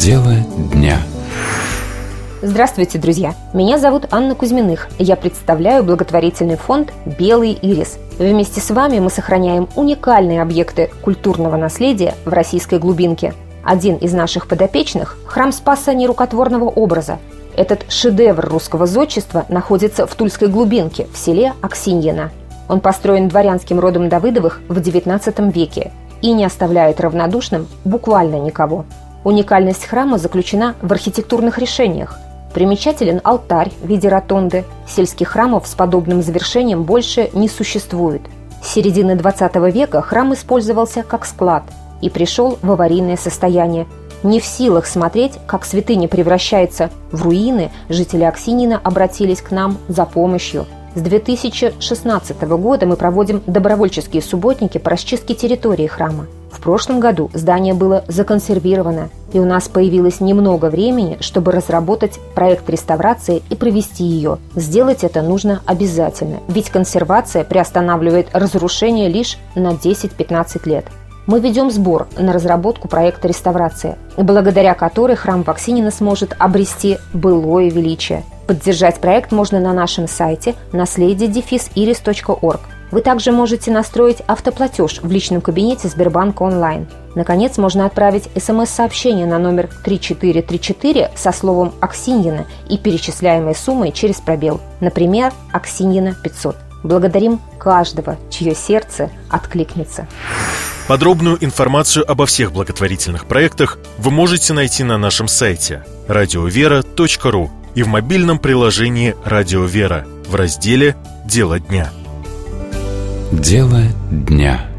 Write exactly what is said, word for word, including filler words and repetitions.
Дело дня. Здравствуйте, друзья! Меня зовут Анна Кузьминых. Я представляю благотворительный фонд «Белый ирис». Вместе с вами мы сохраняем уникальные объекты культурного наследия в российской глубинке. Один из наших подопечных – храм Спаса Нерукотворного образа. Этот шедевр русского зодчества находится в Тульской глубинке, в селе Аксиньино. Он построен дворянским родом Давыдовых в девятнадцатом веке и не оставляет равнодушным буквально никого. Уникальность храма заключена в архитектурных решениях. Примечателен алтарь в виде ротонды. Сельских храмов с подобным завершением больше не существует. С середины двадцатого века храм использовался как склад и пришел в аварийное состояние. Не в силах смотреть, как святыня превращается в руины, жители Аксиньино обратились к нам за помощью. С две тысячи шестнадцатого года мы проводим добровольческие субботники по расчистке территории храма. В прошлом году здание было законсервировано, и у нас появилось немного времени, чтобы разработать проект реставрации и провести ее. Сделать это нужно обязательно, ведь консервация приостанавливает разрушение лишь на десять-пятнадцать лет. Мы ведем сбор на разработку проекта реставрации, благодаря которой храм в Аксиньино сможет обрести былое величие. Поддержать проект можно на нашем сайте наследие дефис ирис точка орг. Вы также можете настроить автоплатеж в личном кабинете Сбербанка онлайн. Наконец, можно отправить смс-сообщение на номер три четыре три четыре со словом «Аксиньино» и перечисляемой суммой через пробел. Например, «Аксиньино пятьсот». Благодарим каждого, чье сердце откликнется. Подробную информацию обо всех благотворительных проектах вы можете найти на нашем сайте радио вера точка ру и в мобильном приложении «Радио Вера» в разделе «Дело дня». Дело дня.